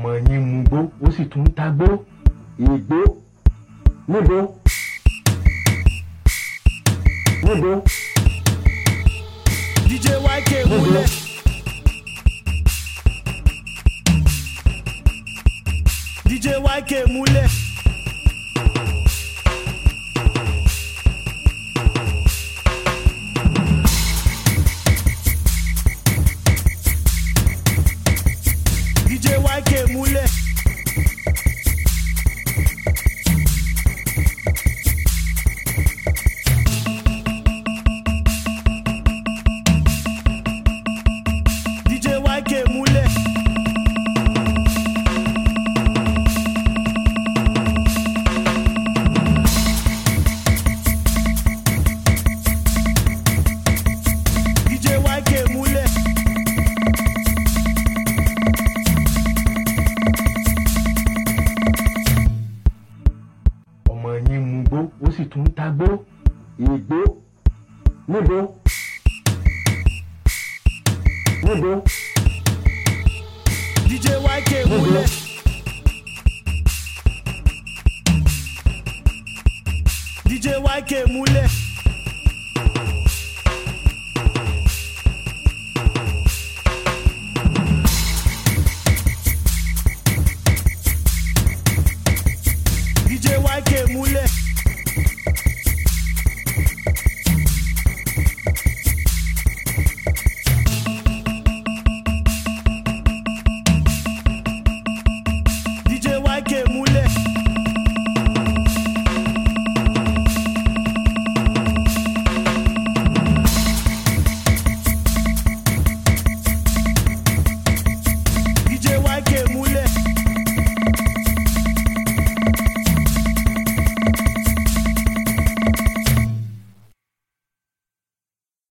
ọmọ yín mugbó ó sì tún ń tagbó. Igbó níbo níbo. DJ YK múlẹ̀. DJ YK múlẹ̀. DJ YK múlẹ̀. DJ YK múlẹ̀. DJ YK múlẹ̀. Ọmọ yín mugbó ó sì tún ń tagbó. Igbó níbo níbo. DJ YK múlẹ̀. DJ YK múlẹ̀.